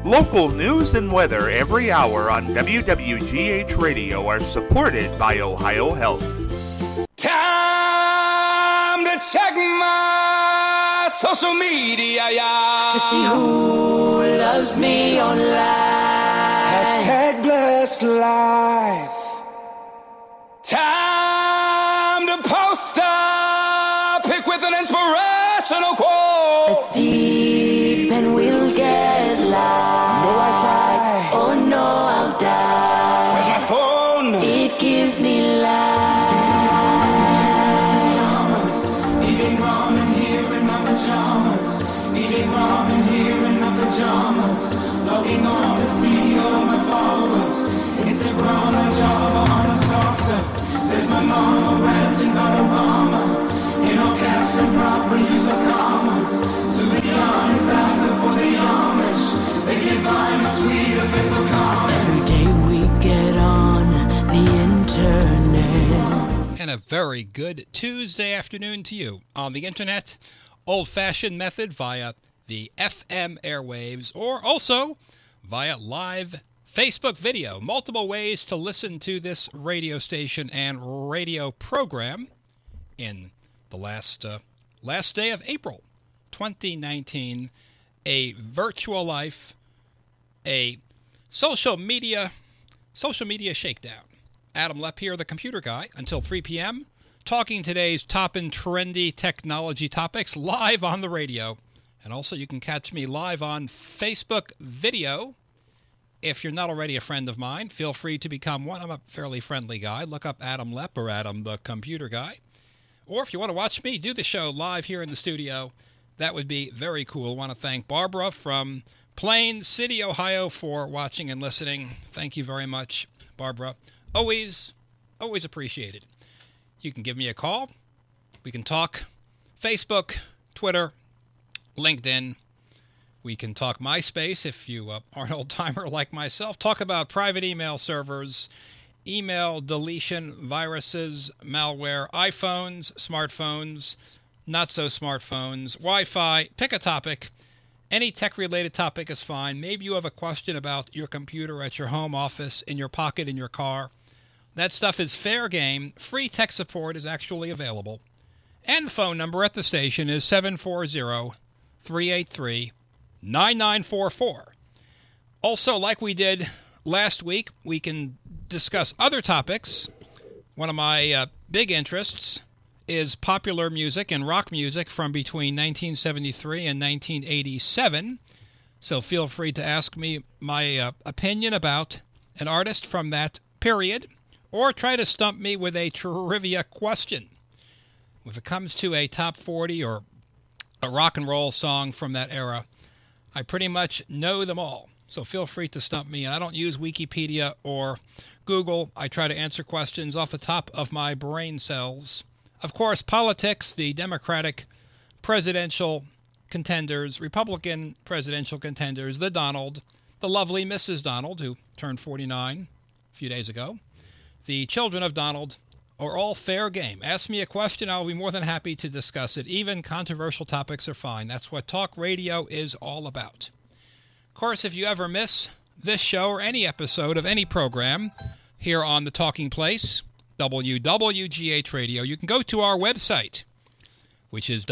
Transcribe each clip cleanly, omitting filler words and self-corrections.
Local news and weather every hour on WWGH Radio are supported by Ohio Health. Time to check my social media, yeah. To see who loves me online. Hashtag blessed life. Time to post a pic with an inspirational quote. It's deep and we'll get lost. No Wi-Fi. Oh no, I'll die. Where's my phone? It gives me life. Pajamas, eating ramen here in my pajamas. Eating ramen here in my pajamas. Logging on to see all my followers. Instagram and Java on a saucer. There's my mama ranting about Obama. In all caps and proper use of commas. To be honest, I feel for the Amish. They can buy my tweet or Facebook comment. Every day we get on the internet. And a very good Tuesday afternoon to you on the internet. Old-fashioned method via the FM airwaves or also via live Facebook video. Multiple ways to listen to this radio station and radio program in the last day of April 2019. A virtual life, a social media shakedown. Adam Lepp here, the computer guy, until 3 p.m. talking today's top and trendy technology topics live on the radio. And also you can catch me live on Facebook video. If you're not already a friend of mine, feel free to become one. I'm a fairly friendly guy. Look up Adam Lepp or Adam the Computer Guy. Or if you want to watch me do the show live here in the studio, that would be very cool. I want to thank Barbara from Plain City, Ohio, for watching and listening. Thank you very much, Barbara. Always appreciated. You can give me a call. We can talk Facebook, Twitter, LinkedIn. We can talk MySpace if you are an old-timer like myself. Talk about private email servers, email deletion, viruses, malware, iPhones, smartphones, not-so-smartphones, Wi-Fi. Pick a topic. Any tech-related topic is fine. Maybe you have a question about your computer at your home office, in your pocket, in your car. That stuff is fair game. Free tech support is actually available. And the phone number at the station is 740-383-9944. Also, like we did last week, we can discuss other topics. One of my big interests is popular music and rock music from between 1973 and 1987. So feel free to ask me my opinion about an artist from that period, or try to stump me with a trivia question. If it comes to a top 40 or a rock and roll song from that era, I pretty much know them all. So feel free to stump me. I don't use Wikipedia or Google. I try to answer questions off the top of my brain cells. Of course, politics, the Democratic presidential contenders, Republican presidential contenders, the lovely Mrs. Donald, who turned 49 a few days ago, the children of Donald, are all fair game. Ask me a question, I'll be more than happy to discuss it. Even controversial topics are fine. That's what talk radio is all about. Of course, if you ever miss this show or any episode of any program here on The Talking Place, WWGH Radio, you can go to our website, which is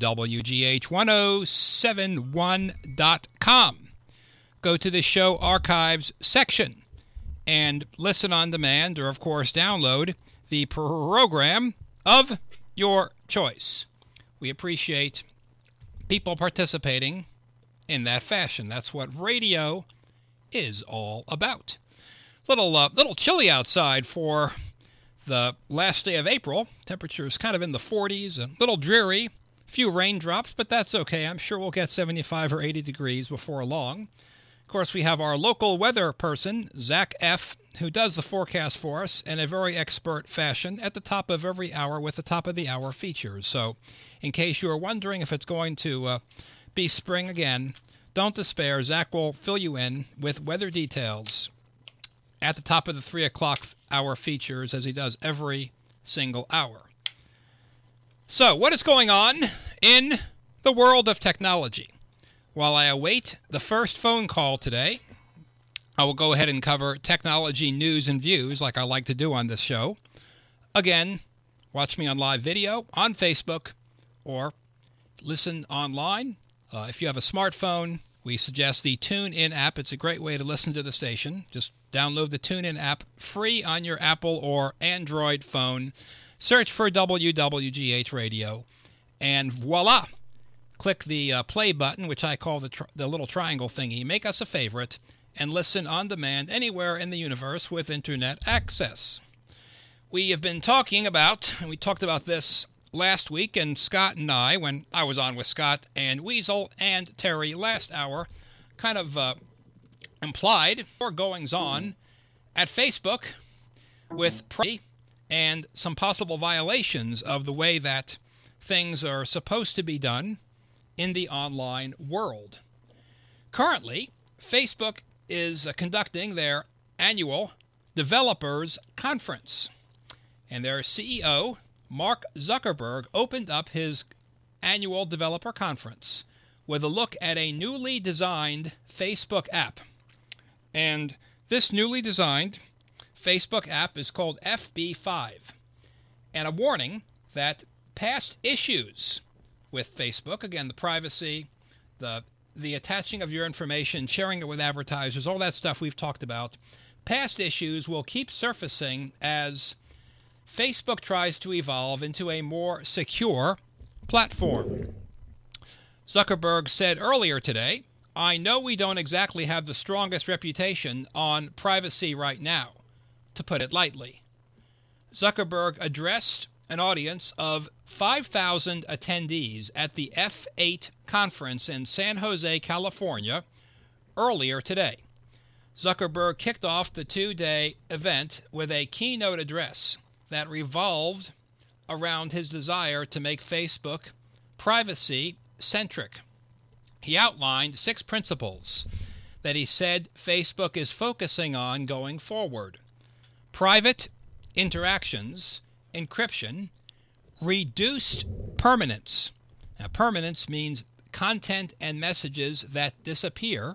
www.1071.com. Go to the show archives section and listen on demand, or of course download the program of your choice. We appreciate people participating in that fashion. That's what radio is all about. Little chilly outside for the last day of April. Temperature's kind of in the 40s, a little dreary, few raindrops, but that's okay. I'm sure we'll get 75 or 80 degrees before long. Of course, we have our local weather person, Zach F., who does the forecast for us in a very expert fashion at the top of every hour with the top of the hour features. So in case you are wondering if it's going to be spring again, don't despair. Zach will fill you in with weather details at the top of the 3 o'clock hour features, as he does every single hour. So what is going on in the world of technology? While I await the first phone call today, I will go ahead and cover technology news and views like I like to do on this show. Again, watch me on live video on Facebook or listen online. If you have a smartphone, we suggest the TuneIn app. It's a great way to listen to the station. Just download the TuneIn app free on your Apple or Android phone. Search for WWGH Radio, and voila! Click the play button, which I call the little triangle thingy. Make us a favorite and listen on demand anywhere in the universe with internet access. We have been talking about, and we talked about this last week, and Scott and I, when I was on with Scott and Weasel and Terry last hour, kind of implied or goings-on at Facebook with and some possible violations of the way that things are supposed to be done in the online world. Currently, Facebook is conducting their annual Developers Conference, and their CEO, Mark Zuckerberg, opened up his annual Developer Conference with a look at a newly designed Facebook app. And this newly designed Facebook app is called FB5, and a warning that past issues with Facebook, again, the privacy, the attaching of your information, sharing it with advertisers, all that stuff we've talked about, past issues will keep surfacing as Facebook tries to evolve into a more secure platform. Zuckerberg said earlier today, "I know we don't exactly have the strongest reputation on privacy right now, to put it lightly." Zuckerberg addressed an audience of 5,000 attendees at the F8 conference in San Jose, California, earlier today. Zuckerberg kicked off the two-day event with a keynote address that revolved around his desire to make Facebook privacy-centric. He outlined 6 principles that he said Facebook is focusing on going forward: private interactions, encryption, reduced permanence. Now, permanence means content and messages that disappear.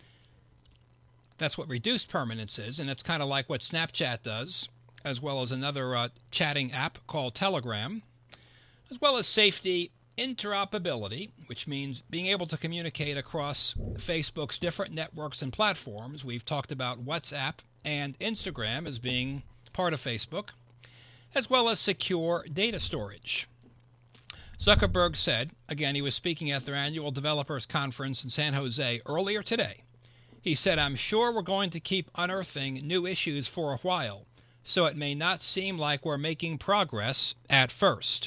That's what reduced permanence is, and it's kind of like what Snapchat does, as well as another chatting app called Telegram, as well as safety interoperability, which means being able to communicate across Facebook's different networks and platforms. We've talked about WhatsApp and Instagram as being part of Facebook, as well as secure data storage. Zuckerberg said, again, he was speaking at their annual Developers Conference in San Jose earlier today. He said, "I'm sure we're going to keep unearthing new issues for a while, so it may not seem like we're making progress at first."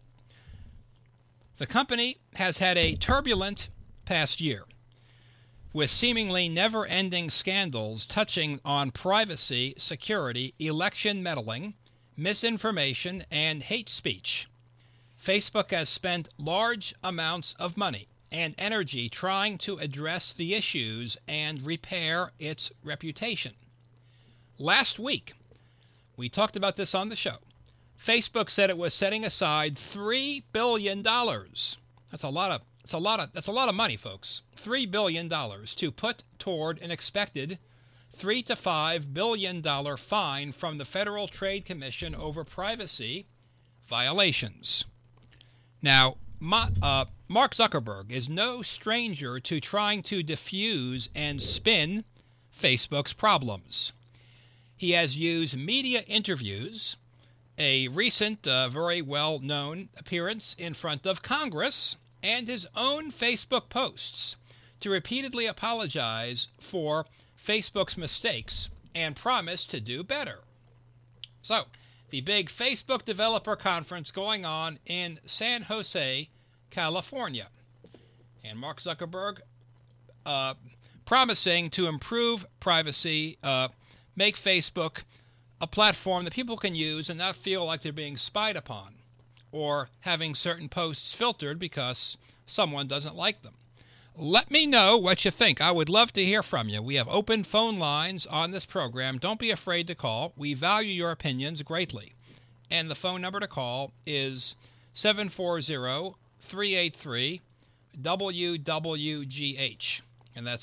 The company has had a turbulent past year, with seemingly never-ending scandals touching on privacy, security, election meddling, misinformation, and hate speech. Facebook has spent large amounts of money and energy trying to address the issues and repair its reputation. Last week, we talked about this on the show. Facebook said it was setting aside $3 billion. That's a lot of money, folks. $3 billion to put toward an expected $3 to $5 billion fine from the Federal Trade Commission over privacy violations. Now, Mark Zuckerberg is no stranger to trying to diffuse and spin Facebook's problems. He has used media interviews, a recent, very well-known appearance in front of Congress, and his own Facebook posts to repeatedly apologize for Facebook's mistakes and promise to do better. So, the big Facebook Developer Conference going on in San Jose, California. And Mark Zuckerberg promising to improve privacy, make Facebook a platform that people can use and not feel like they're being spied upon or having certain posts filtered because someone doesn't like them. Let me know what you think. I would love to hear from you. We have open phone lines on this program. Don't be afraid to call. We value your opinions greatly. And the phone number to call is 740-383-3739. WWGH. And that's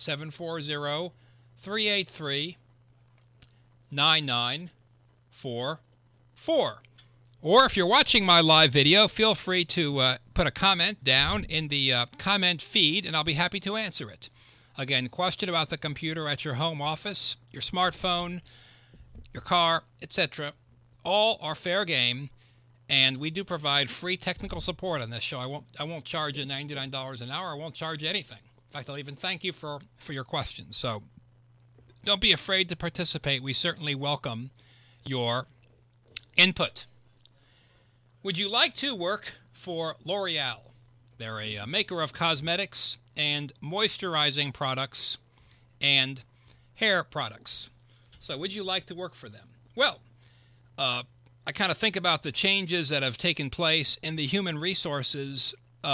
740-383-9944. Or if you're watching my live video, feel free to put a comment down in the comment feed, and I'll be happy to answer it. Again, question about the computer at your home office, your smartphone, your car, etc. All are fair game, and we do provide free technical support on this show. I won't charge you $99 an hour. I won't charge you anything. In fact, I'll even thank you for your questions. So don't be afraid to participate. We certainly welcome your input. Would you like to work for L'Oreal? They're a maker of cosmetics and moisturizing products and hair products. So would you like to work for them? Well, I kind of think about the changes that have taken place in the human resources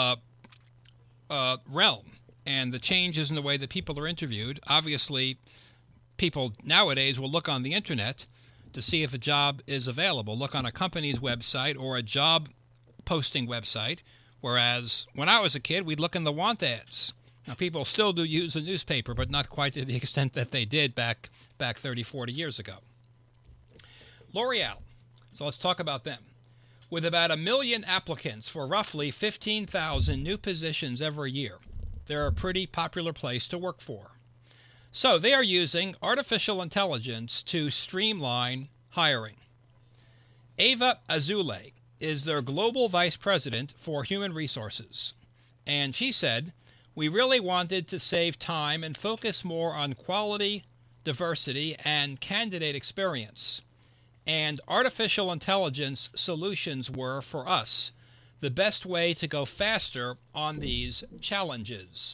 realm and the changes in the way that people are interviewed. Obviously, people nowadays will look on the internet to see if a job is available. Look on a company's website or a job posting website, whereas when I was a kid, we'd look in the want ads. Now, people still do use the newspaper, but not quite to the extent that they did back 30, 40 years ago. L'Oreal. So let's talk about them. With about 1 million applicants for roughly 15,000 new positions every year, they're a pretty popular place to work for. So they are using artificial intelligence to streamline hiring. Ava Azoulay is their global vice president for human resources. And she said, "We really wanted to save time and focus more on quality, diversity, and candidate experience. And artificial intelligence solutions were, for us, the best way to go faster on these challenges."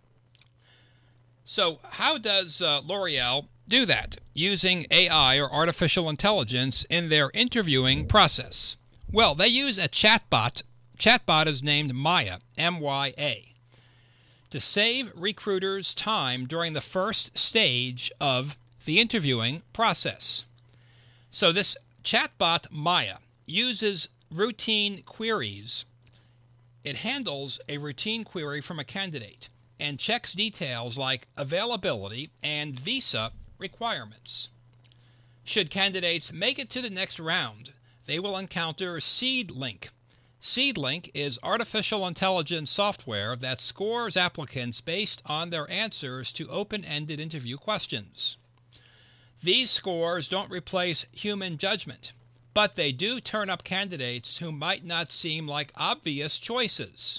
So how does L'Oreal do that using AI or artificial intelligence in their interviewing process? Well, they use a chatbot. Chatbot is named Maya, M-Y-A, to save recruiters time during the first stage of the interviewing process. So this chatbot Maya uses routine queries. It handles a routine query from a candidate and checks details like availability and visa requirements. Should candidates make it to the next round, they will encounter SeedLink. SeedLink is artificial intelligence software that scores applicants based on their answers to open-ended interview questions. These scores don't replace human judgment, but they do turn up candidates who might not seem like obvious choices.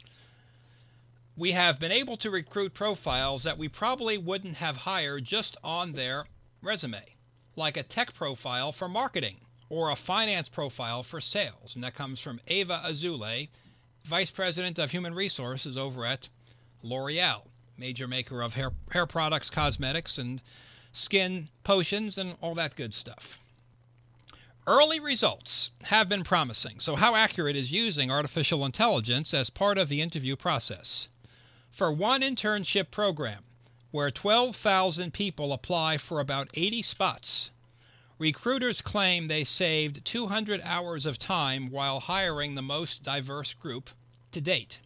We have been able to recruit profiles that we probably wouldn't have hired just on their resume, like a tech profile for marketing or a finance profile for sales. And that comes from Ava Azoulay, Vice President of Human Resources over at L'Oreal, major maker of hair products, cosmetics, and skin potions, and all that good stuff. Early results have been promising. So how accurate is using artificial intelligence as part of the interview process? For one internship program, where 12,000 people apply for about 80 spots, recruiters claim they saved 200 hours of time while hiring the most diverse group to date.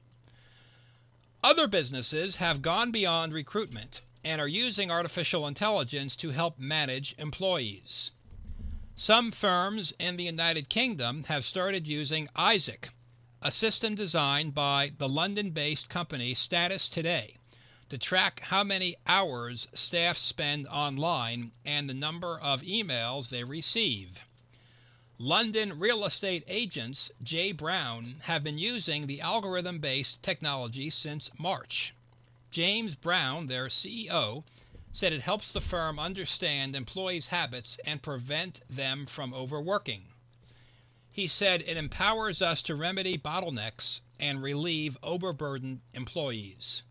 Other businesses have gone beyond recruitment and are using artificial intelligence to help manage employees. Some firms in the United Kingdom have started using Isaac, a system designed by the London-based company Status Today, to track how many hours staff spend online and the number of emails they receive. London real estate agents J. Brown have been using the algorithm-based technology since March. James Brown, their CEO, said it helps the firm understand employees' habits and prevent them from overworking. He said it empowers us to remedy bottlenecks and relieve overburdened employees.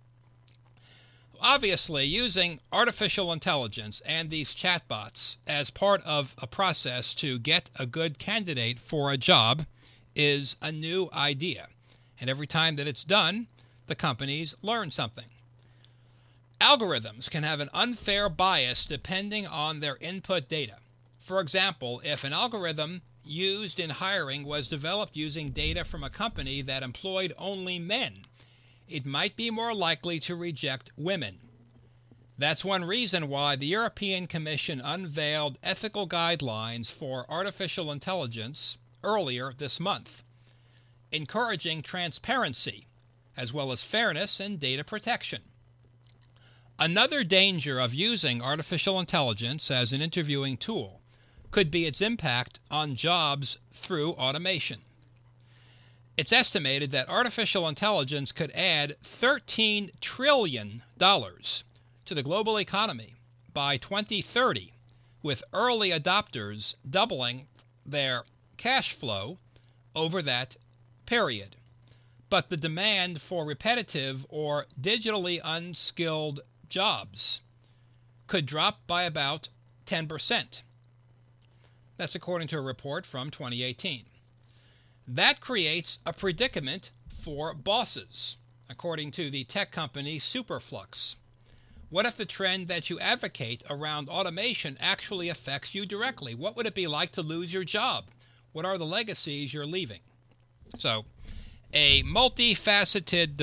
Obviously, using artificial intelligence and these chatbots as part of a process to get a good candidate for a job is a new idea. And every time that it's done, the companies learn something. Algorithms can have an unfair bias depending on their input data. For example, if an algorithm used in hiring was developed using data from a company that employed only men, it might be more likely to reject women. That's one reason why the European Commission unveiled ethical guidelines for artificial intelligence earlier this month, encouraging transparency as well as fairness and data protection. Another danger of using artificial intelligence as an interviewing tool could be its impact on jobs through automation. It's estimated that artificial intelligence could add $13 trillion to the global economy by 2030, with early adopters doubling their cash flow over that period. But the demand for repetitive or digitally unskilled jobs could drop by about 10%. That's according to a report from 2018. That creates a predicament for bosses, according to the tech company Superflux. What if the trend that you advocate around automation actually affects you directly? What would it be like to lose your job? What are the legacies you're leaving? So, a multifaceted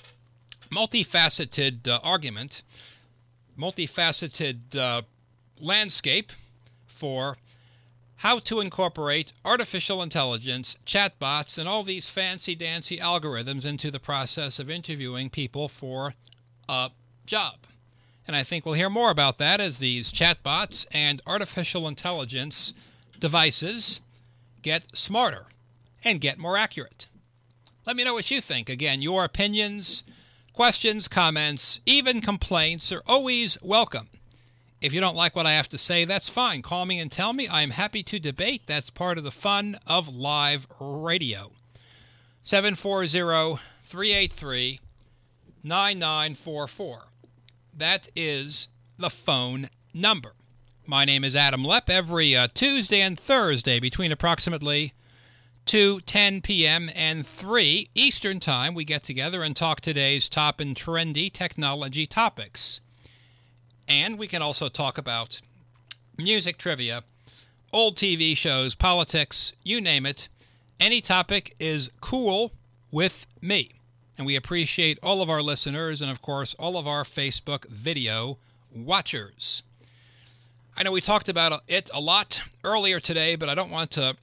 argument, multifaceted landscape for how to incorporate artificial intelligence, chatbots, and all these fancy-dancy algorithms into the process of interviewing people for a job. And I think we'll hear more about that as these chatbots and artificial intelligence devices get smarter and get more accurate. Let me know what you think. Again, your opinions, questions, comments, even complaints are always welcome. If you don't like what I have to say, that's fine. Call me and tell me. I'm happy to debate. That's part of the fun of live radio. 740-383-9944. That is the phone number. My name is Adam Lepp. Every Tuesday and Thursday between approximately 2:10 p.m. and 3 Eastern Time, we get together and talk today's top and trendy technology topics. And we can also talk about music trivia, old TV shows, politics, you name it. Any topic is cool with me. And we appreciate all of our listeners and, of course, all of our Facebook video watchers. I know we talked about it a lot earlier today, but I don't want to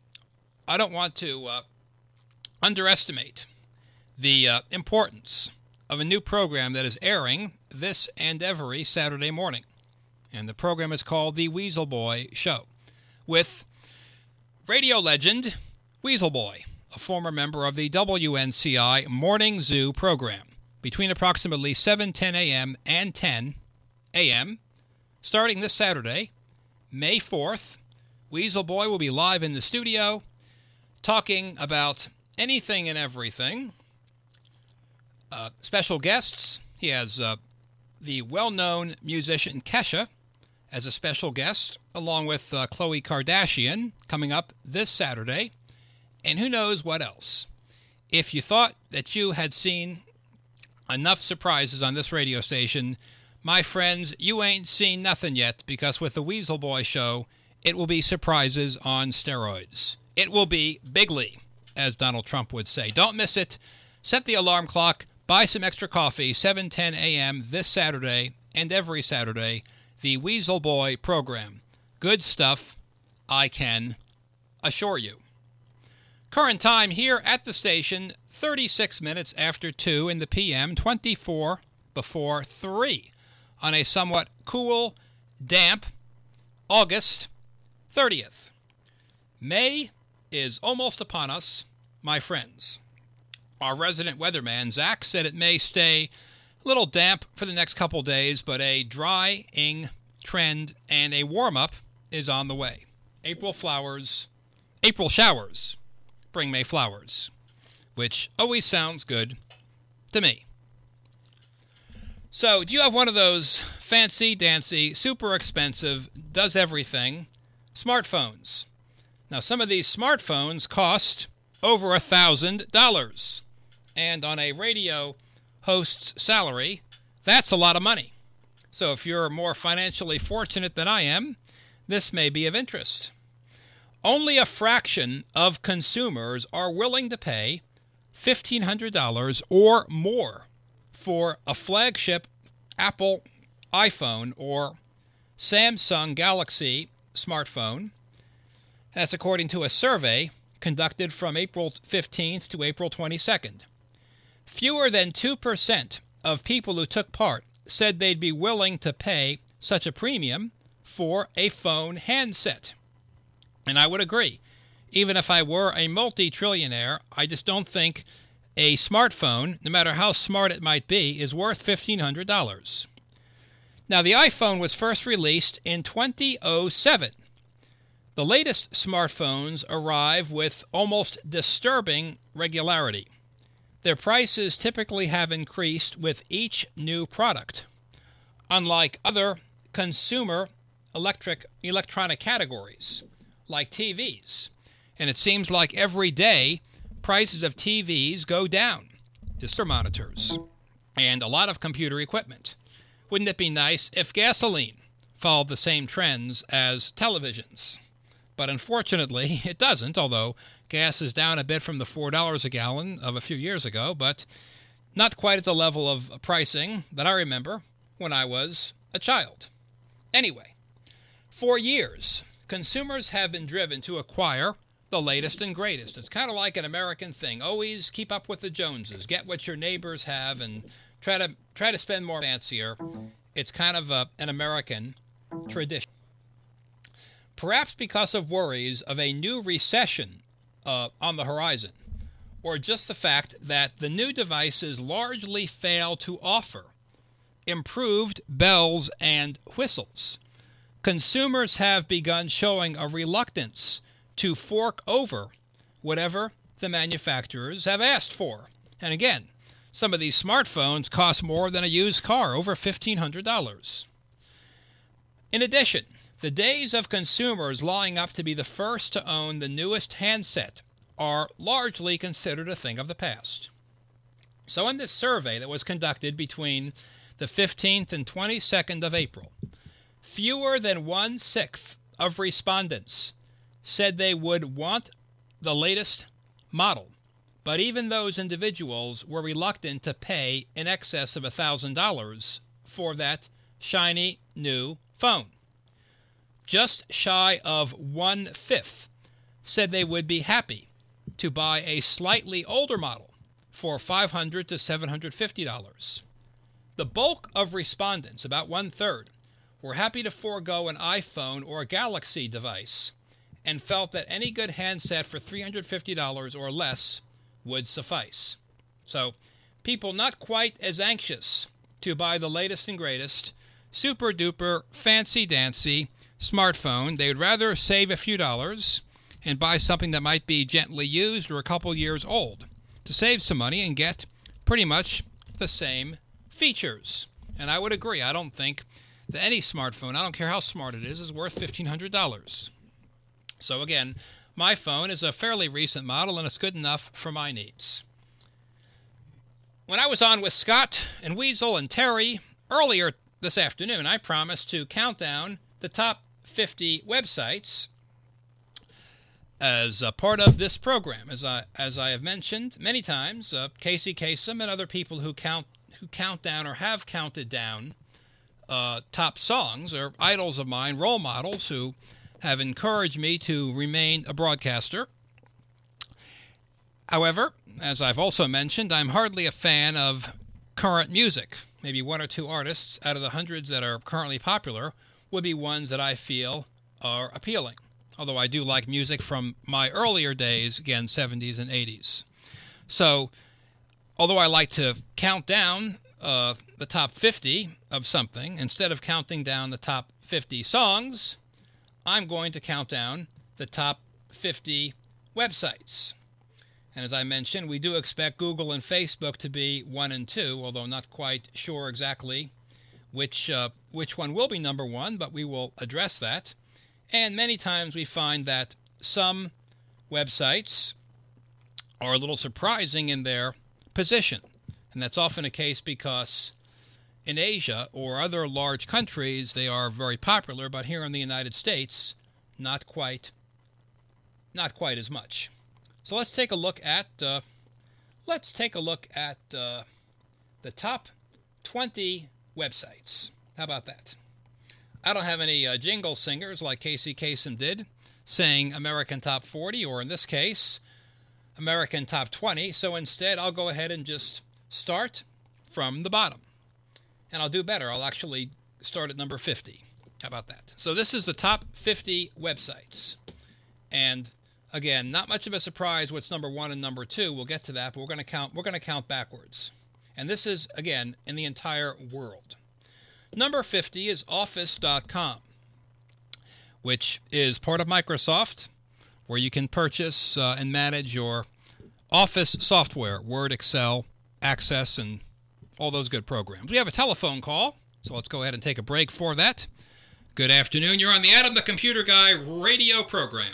underestimate the importance of a new program that is airing this and every Saturday morning. And the program is called The Weasel Boy Show, with radio legend Weasel Boy, a former member of the WNCI Morning Zoo program, between approximately 7:10 a.m. and 10 a.m. Starting this Saturday, May 4th, Weasel Boy will be live in the studio talking about anything and everything. Special guests, he has the well-known musician Kesha as a special guest, along with Khloe Kardashian, coming up this Saturday. And who knows what else. If you thought that you had seen enough surprises on this radio station, my friends, you ain't seen nothing yet, because with the Weasel Boy Show, it will be surprises on steroids. It will be bigly, as Donald Trump would say. Don't miss it. Set the alarm clock. Buy some extra coffee. 7:10 a.m. this Saturday and every Saturday. The Weasel Boy program. Good stuff, I can assure you. Current time here at the station, 36 minutes after 2 in the p.m., 24 before 3, on a somewhat cool, damp August 30th. May is almost upon us, my friends. Our resident weatherman, Zach, said it may stay a little damp for the next couple days, but a drying trend and a warm-up is on the way. April showers bring May flowers, which always sounds good to me. So, do you have one of those fancy-dancy, super expensive, does everything smartphones? Now, some of these smartphones cost over $1,000. And on a radio host's salary, that's a lot of money. So if you're more financially fortunate than I am, this may be of interest. Only a fraction of consumers are willing to pay $1,500 or more for a flagship Apple iPhone or Samsung Galaxy smartphone. That's according to a survey conducted from April 15th to April 22nd. Fewer than 2% of people who took part said they'd be willing to pay such a premium for a phone handset. And I would agree. Even if I were a multi-trillionaire, I just don't think a smartphone, no matter how smart it might be, is worth $1,500. Now, the iPhone was first released in 2007. The latest smartphones arrive with almost disturbing regularity. Their prices typically have increased with each new product, unlike other consumer electronic categories, like TVs. And it seems like every day, prices of TVs go down, just for monitors, and a lot of computer equipment. Wouldn't it be nice if gasoline followed the same trends as televisions? But unfortunately, it doesn't, although gas is down a bit from the $4 a gallon of a few years ago, but not quite at the level of pricing that I remember when I was a child. Anyway, for years, consumers have been driven to acquire the latest and greatest. It's kind of like an American thing. Always keep up with the Joneses. Get what your neighbors have and try to spend more fancier. It's kind of an American tradition. Perhaps because of worries of a new recession on the horizon, or just the fact that the new devices largely fail to offer improved bells and whistles, consumers have begun showing a reluctance to fork over whatever the manufacturers have asked for. And again, some of these smartphones cost more than a used car, over $1,500. In addition, the days of consumers lining up to be the first to own the newest handset are largely considered a thing of the past. So in this survey that was conducted between the 15th and 22nd of April, fewer than 1/6 of respondents said they would want the latest model, but even those individuals were reluctant to pay in excess of $1,000 for that shiny new phone. Just shy of 1/5 said they would be happy to buy a slightly older model for $500 to $750. The bulk of respondents, about 1/3, were happy to forego an iPhone or a Galaxy device and felt that any good handset for $350 or less would suffice. So, people not quite as anxious to buy the latest and greatest, super-duper, fancy-dancy smartphone. They would rather save a few dollars and buy something that might be gently used or a couple years old to save some money and get pretty much the same features. And I would agree. I don't think that any smartphone, I don't care how smart it is worth $1,500. So again, my phone is a fairly recent model and it's good enough for my needs. When I was on with Scott and Weasel and Terry earlier this afternoon, I promised to count down the top 50 websites as a part of this program. As I have mentioned many times, Casey Kasem and other people who count down or have counted down top songs are idols of mine, role models who have encouraged me to remain a broadcaster. However, as I've also mentioned, I'm hardly a fan of current music. Maybe one or two artists out of the hundreds that are currently popular would be ones that I feel are appealing. Although I do like music from my earlier days, again, 70s and 80s. So, although I like to count down the top 50 of something, instead of counting down the top 50 songs, I'm going to count down the top 50 websites. And as I mentioned, we do expect Google and Facebook to be 1 and 2, although not quite sure exactly which one will be number 1, but we will address that. And many times we find that some websites are a little surprising in their position. And that's often a case because in Asia or other large countries, they are very popular, but here in the United States, not quite as much. So let's take a look at the top 20 websites. How about that? I don't have any jingle singers like Casey Kasem did, saying American Top 40, or in this case, American Top 20. So instead, I'll go ahead and just start from the bottom. And I'll do better. I'll actually start at number 50. How about that? So this is the top 50 websites. And again, not much of a surprise what's number 1 and number 2. We'll get to that, but we're going to count backwards. And this is, again, in the entire world. Number 50 is Office.com, which is part of Microsoft, where you can purchase and manage your Office software, Word, Excel, Access, and all those good programs. We have a telephone call, so let's go ahead and take a break for that. Good afternoon. You're on the Adam the Computer Guy radio program.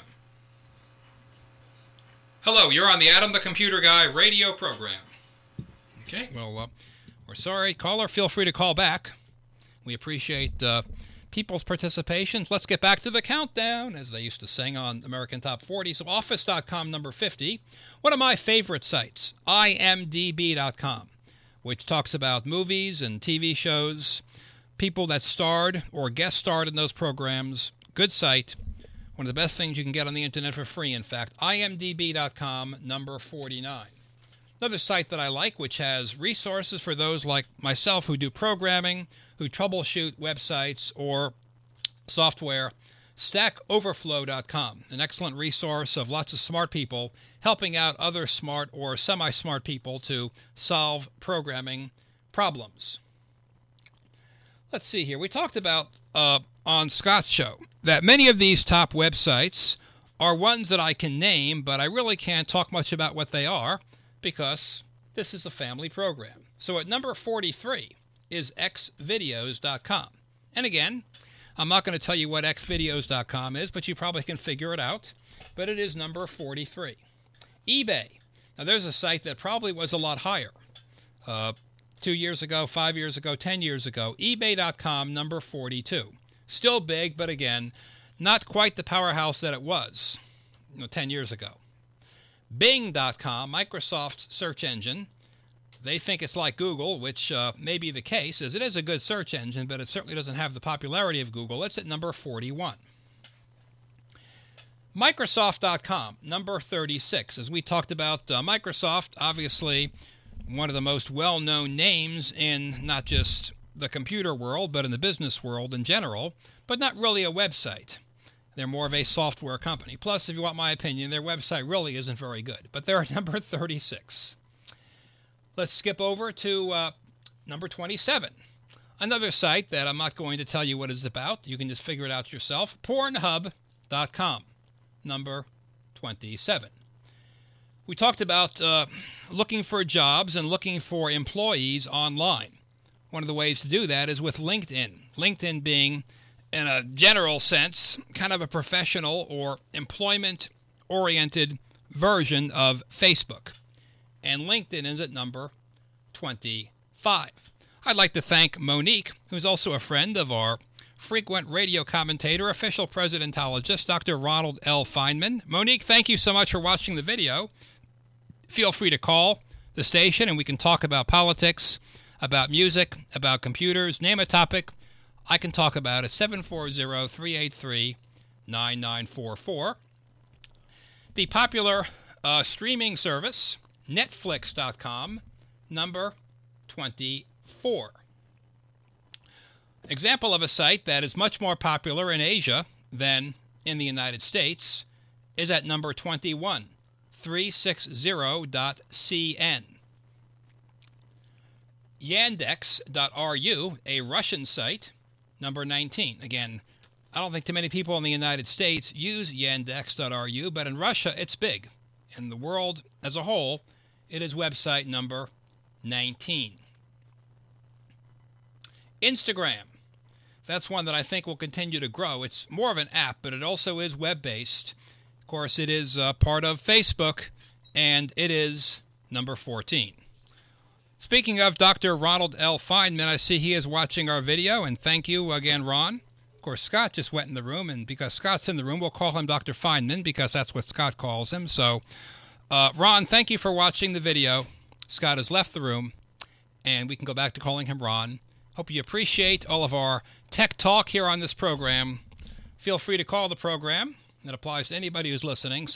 Hello, you're on the Adam the Computer Guy radio program. Okay, well, we're sorry. Caller, feel free to call back. We appreciate people's participations. Let's get back to the countdown, as they used to sing on American Top 40. So Office.com, number 50. One of my favorite sites, IMDb.com, which talks about movies and TV shows, people that starred or guest starred in those programs. Good site. One of the best things you can get on the internet for free, in fact. IMDb.com, number 49. Another site that I like, which has resources for those like myself who do programming, who troubleshoot websites or software, StackOverflow.com, an excellent resource of lots of smart people helping out other smart or semi-smart people to solve programming problems. Let's see here. We talked about on Scott's show that many of these top websites are ones that I can name, but I really can't talk much about what they are because this is a family program. So at number 43 is xvideos.com. And again, I'm not going to tell you what xvideos.com is, but you probably can figure it out. But it is number 43. eBay. Now there's a site that probably was a lot higher. 2 years ago, 5 years ago, 10 years ago. eBay.com, number 42. Still big, but again, not quite the powerhouse that it was 10 years ago. Bing.com, Microsoft's search engine. They think it's like Google, which may be the case, as it is a good search engine, but it certainly doesn't have the popularity of Google. It's at number 41. Microsoft.com, number 36. As we talked about, Microsoft, obviously one of the most well-known names in not just the computer world, but in the business world in general, but not really a website. They're more of a software company. Plus, if you want my opinion, their website really isn't very good. But they're at number 36. Let's skip over to number 27. Another site that I'm not going to tell you what it's about. You can just figure it out yourself. Pornhub.com, number 27. We talked about looking for jobs and looking for employees online. One of the ways to do that is with LinkedIn. LinkedIn being, in a general sense, kind of a professional or employment-oriented version of Facebook. And LinkedIn is at number 25. I'd like to thank Monique, who's also a friend of our frequent radio commentator, official presidentologist, Dr. Ronald L. Feynman. Monique, thank you so much for watching the video. Feel free to call the station and we can talk about politics, about music, about computers. Name a topic. I can talk about it. 740-383-9944. The popular streaming service, Netflix.com, number 24. Example of a site that is much more popular in Asia than in the United States is at number 21, 360.cn. Yandex.ru, a Russian site, number 19. Again, I don't think too many people in the United States use Yandex.ru, but in Russia it's big. In the world as a whole, it is website number 19. Instagram. That's one that I think will continue to grow. It's more of an app, but it also is web-based. Of course, it is part of Facebook, and it is number 14. Speaking of Dr. Ronald L. Feynman, I see he is watching our video, and thank you again, Ron. Of course, Scott just went in the room, and because Scott's in the room, we'll call him Dr. Feynman because that's what Scott calls him. So, Ron, thank you for watching the video. Scott has left the room, and we can go back to calling him Ron. Hope you appreciate all of our tech talk here on this program. Feel free to call the program. That applies to anybody who's listening,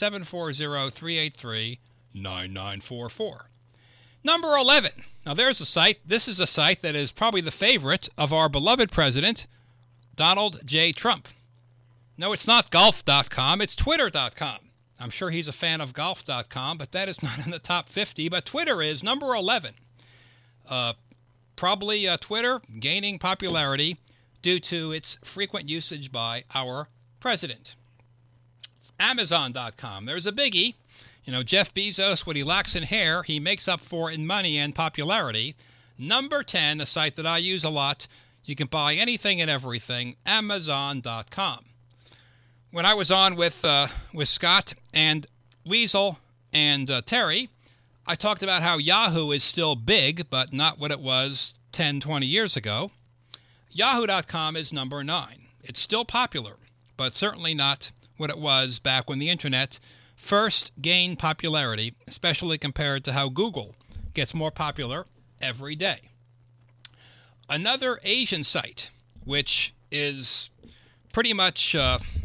740-383-9944. Number 11. Now there's a site. This is a site that is probably the favorite of our beloved president, Donald J. Trump. No, it's not golf.com. It's twitter.com. I'm sure he's a fan of golf.com, but that is not in the top 50. But Twitter is number 11. Probably Twitter gaining popularity due to its frequent usage by our president. Amazon.com. There's a biggie. You know, Jeff Bezos, what he lacks in hair, he makes up for in money and popularity. Number 10, a site that I use a lot. You can buy anything and everything. Amazon.com. When I was on with Scott and Weasel and Terry, I talked about how Yahoo is still big, but not what it was 10, 20 years ago. Yahoo.com is number 9. It's still popular, but certainly not what it was back when the internet first gained popularity, especially compared to how Google gets more popular every day. Another Asian site, which is pretty much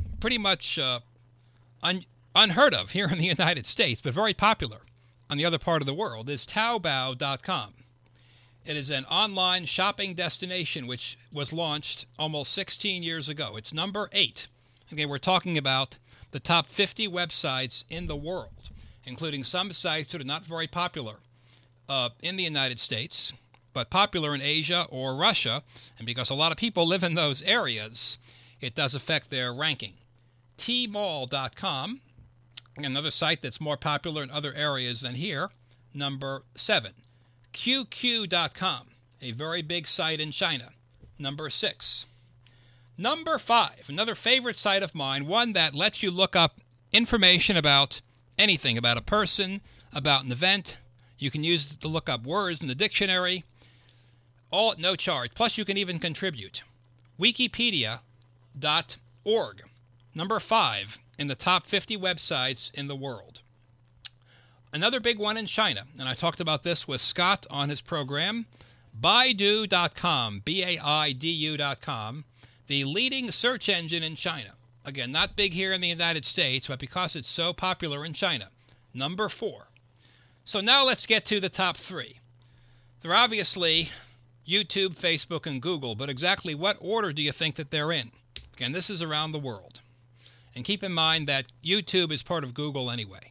unheard of here in the United States, but very popular on the other part of the world, is Taobao.com. It is an online shopping destination which was launched almost 16 years ago. It's number 8. Again, we're talking about the top 50 websites in the world, including some sites that are not very popular in the United States, but popular in Asia or Russia. And because a lot of people live in those areas, it does affect their ranking. Tmall.com, another site that's more popular in other areas than here, number 7. QQ.com, a very big site in China, number 6. Number 5, another favorite site of mine, one that lets you look up information about anything, about a person, about an event. You can use it to look up words in the dictionary, all at no charge. Plus, you can even contribute. Wikipedia.org, number 5 in the top 50 websites in the world. Another big one in China, and I talked about this with Scott on his program, Baidu.com, Baidu.com, the leading search engine in China. Again, not big here in the United States, but because it's so popular in China, number 4. So now let's get to the top 3. They're obviously YouTube, Facebook, and Google, but exactly what order do you think that they're in? Again, this is around the world. And keep in mind that YouTube is part of Google anyway.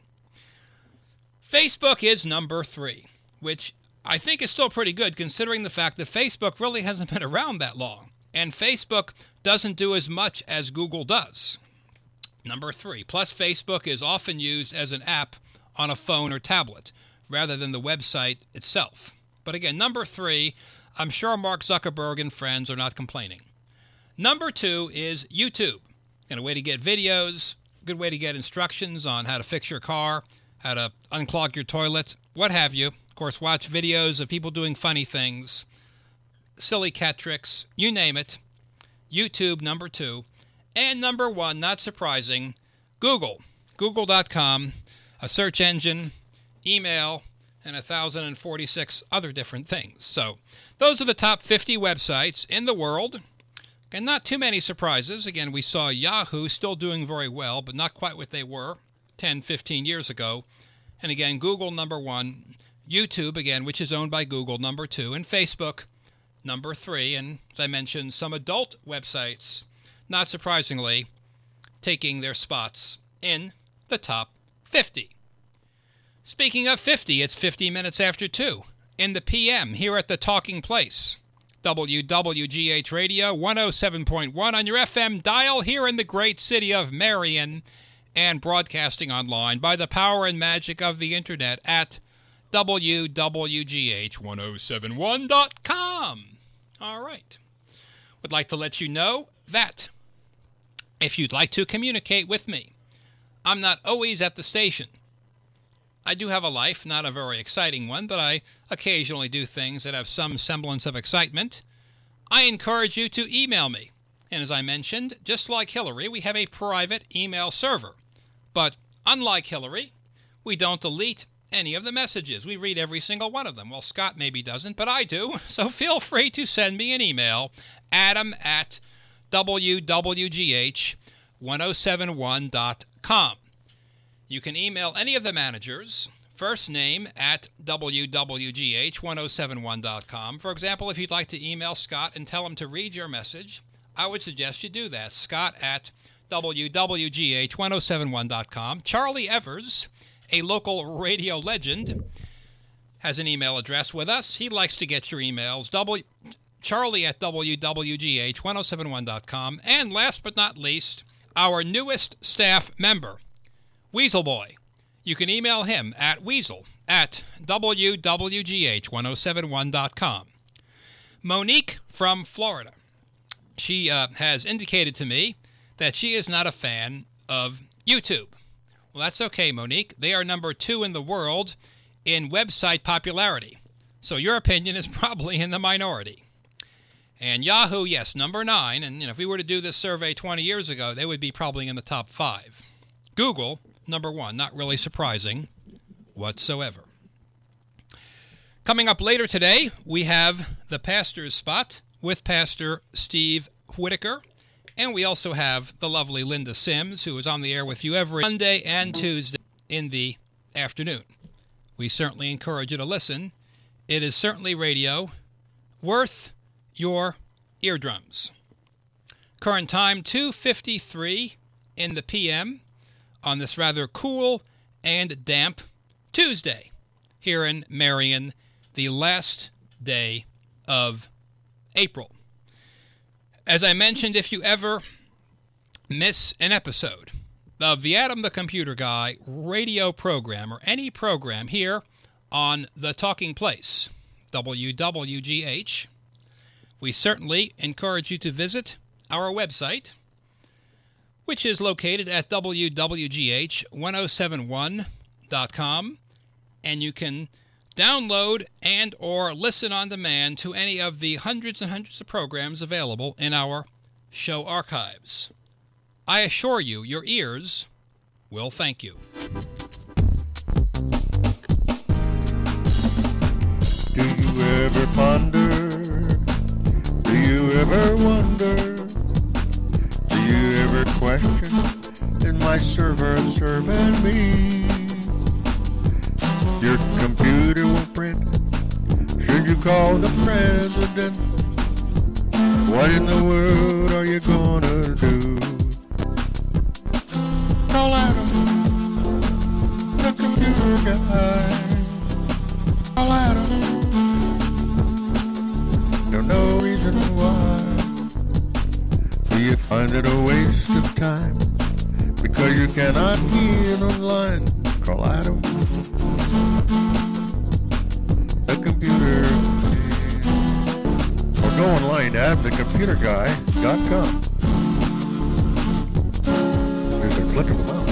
Facebook is number 3, which I think is still pretty good considering the fact that Facebook really hasn't been around that long. And Facebook doesn't do as much as Google does. Number 3. Plus, Facebook is often used as an app on a phone or tablet rather than the website itself. But again, number 3, I'm sure Mark Zuckerberg and friends are not complaining. Number 2 is YouTube. And a way to get videos, good way to get instructions on how to fix your car, how to unclog your toilet, what have you. Of course, watch videos of people doing funny things, silly cat tricks, you name it. YouTube, number 2. And number 1, not surprising, Google. Google.com, a search engine, email, and 1,046 other different things. So those are the top 50 websites in the world. And not too many surprises. Again, we saw Yahoo still doing very well, but not quite what they were 10, 15 years ago. And again, Google, number 1. YouTube, again, which is owned by Google, number 2. And Facebook, number 3. And as I mentioned, some adult websites, not surprisingly, taking their spots in the top 50. Speaking of 50, it's 50 minutes after 2 in the PM here at the Talking Place. WWGH Radio 107.1 on your FM dial here in the great city of Marion, and broadcasting online by the power and magic of the internet at WWGH1071.com. All right. Would like to let you know that if you'd like to communicate with me, I'm not always at the station. I do have a life, not a very exciting one, but I occasionally do things that have some semblance of excitement. I encourage you to email me. And as I mentioned, just like Hillary, we have a private email server. But unlike Hillary, we don't delete any of the messages. We read every single one of them. Well, Scott maybe doesn't, but I do. So feel free to send me an email, adam@wwgh1071.com. You can email any of the managers, first name at wwgh1071.com. For example, if you'd like to email Scott and tell him to read your message, I would suggest you do that. Scott at wwgh1071.com. Charlie Evers, a local radio legend, has an email address with us. He likes to get your emails. Charlie at wwgh1071.com. And last but not least, our newest staff member, Weasel Boy. You can email him at weasel@wwgh1071.com. Monique from Florida. She has indicated to me that she is not a fan of YouTube. Well, that's okay, Monique. They are number 2 in the world in website popularity. So your opinion is probably in the minority. And Yahoo, yes, number 9. And if we were to do this survey 20 years ago, they would be probably in the top 5. Google, number 1. Not really surprising whatsoever. Coming up later today, we have the Pastor's Spot with Pastor Steve Whitaker. And we also have the lovely Linda Sims, who is on the air with you every Monday and Tuesday in the afternoon. We certainly encourage you to listen. It is certainly radio worth your eardrums. Current time, 2:53 in the p.m. on this rather cool and damp Tuesday here in Marion, the last day of April. As I mentioned, if you ever miss an episode of the Adam the Computer Guy radio program or any program here on The Talking Place, WWGH, we certainly encourage you to visit our website, which is located at wwgh1071.com, and you can download and or listen on demand to any of the hundreds and hundreds of programs available in our show archives. I assure you, your ears will thank you. Do you ever ponder? Do you ever wonder? Do you ever question? Is my server serving me? Your computer won't print. Should you call the president? What in the world are you gonna do? Call Adam, the computer guy. Call Adam. Don't know reason why. Do you find it a waste of time? Because you cannot get online. Call Adam, the computer guy. Or go online to adamthecomputerguy.com. There's a click of the mouse.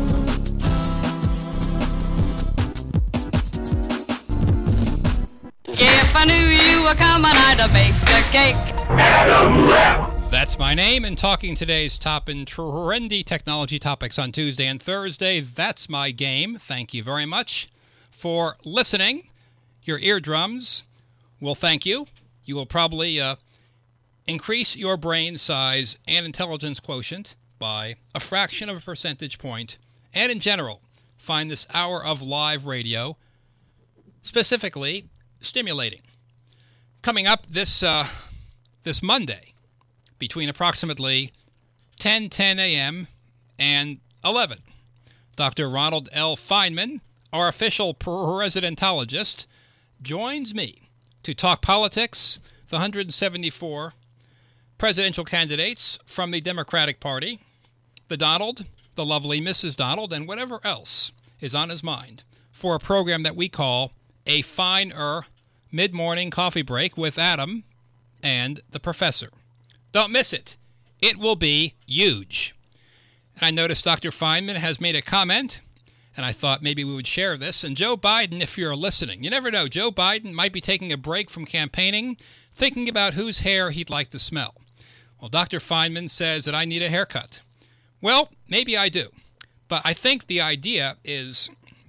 If I knew you were coming, I'd bake a cake. That's my name, and talking today's top and trendy technology topics on Tuesday and Thursday, that's my game. Thank you very much for listening. Your eardrums will thank you. You will probably increase your brain size and intelligence quotient by a fraction of a percentage point, and in general, find this hour of live radio specifically stimulating. Coming up this Monday, between approximately 10 a.m. and 11, Dr. Ronald L. Feynman, our official presidentologist, joins me to talk politics, the 174 presidential candidates from the Democratic Party, the Donald, the lovely Mrs. Donald, and whatever else is on his mind for a program that we call a finer mid-morning coffee break with Adam and the Professor. Don't miss it. It will be huge. And I noticed Dr. Feynman has made a comment, and I thought maybe we would share this. And Joe Biden, if you're listening, you never know, Joe Biden might be taking a break from campaigning, thinking about whose hair he'd like to smell. Well, Dr. Feynman says that I need a haircut. Well, maybe I do. But I think the idea is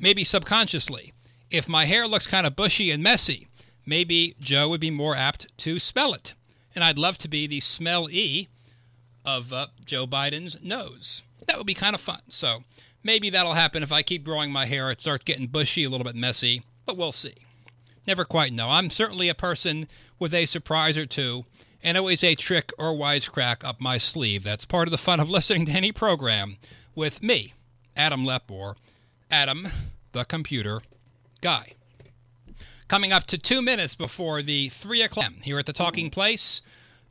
maybe subconsciously, if my hair looks kind of bushy and messy, maybe Joe would be more apt to smell it. And I'd love to be the smell-E of Joe Biden's nose. That would be kind of fun. So maybe that'll happen if I keep growing my hair. It starts getting bushy, a little bit messy, but we'll see. Never quite know. I'm certainly a person with a surprise or two, and always a trick or wisecrack up my sleeve. That's part of the fun of listening to any program with me, Adam Lepore, Adam, the computer guy. Coming up to 2 minutes before the 3 o'clock here at the Talking Place,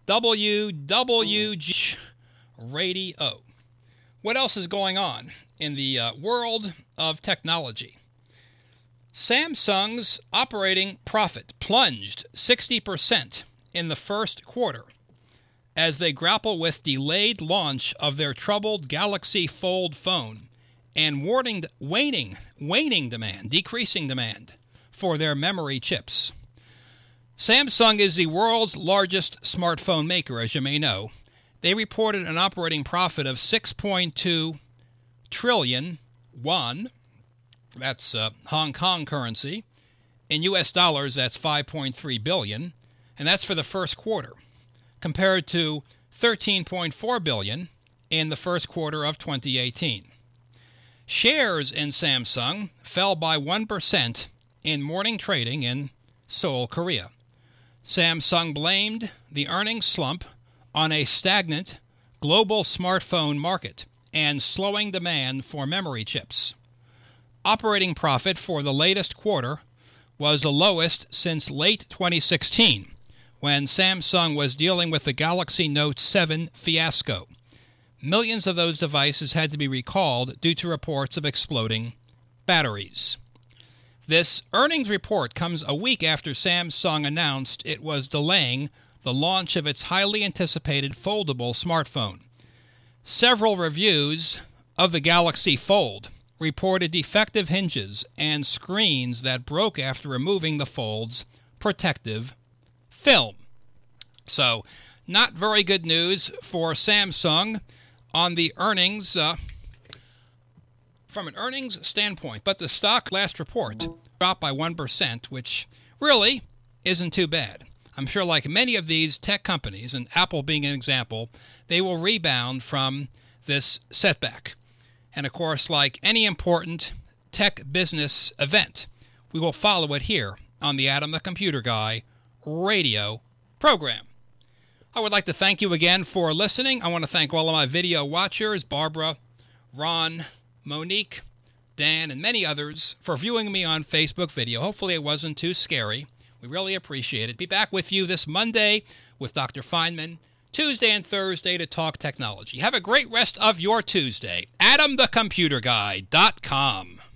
WWG Radio. What else is going on in the world of technology? Samsung's operating profit plunged 60% in the first quarter as they grapple with delayed launch of their troubled Galaxy Fold phone and decreasing demand for their memory chips. Samsung is the world's largest smartphone maker, as you may know. They reported an operating profit of 6.2 trillion won. That's Hong Kong currency. In U.S. dollars, that's 5.3 billion, and that's for the first quarter, compared to 13.4 billion in the first quarter of 2018. Shares in Samsung fell by 1% in morning trading in Seoul, Korea. Samsung blamed the earnings slump on a stagnant global smartphone market and slowing demand for memory chips. Operating profit for the latest quarter was the lowest since late 2016, when Samsung was dealing with the Galaxy Note 7 fiasco. Millions of those devices had to be recalled due to reports of exploding batteries. This earnings report comes a week after Samsung announced it was delaying the launch of its highly anticipated foldable smartphone. Several reviews of the Galaxy Fold reported defective hinges and screens that broke after removing the Fold's protective film. So, not very good news for Samsung on the earnings, from an earnings standpoint. But the stock last report dropped by 1%, which really isn't too bad. I'm sure like many of these tech companies, and Apple being an example, they will rebound from this setback. And of course, like any important tech business event, we will follow it here on the Adam the Computer Guy radio program. I would like to thank you again for listening. I want to thank all of my video watchers, Barbara, Ron, Monique, Dan, and many others for viewing me on Facebook video. Hopefully it wasn't too scary. We really appreciate it. Be back with you this Monday with Dr. Feynman, Tuesday and Thursday to talk technology. Have a great rest of your Tuesday. AdamTheComputerGuy.com.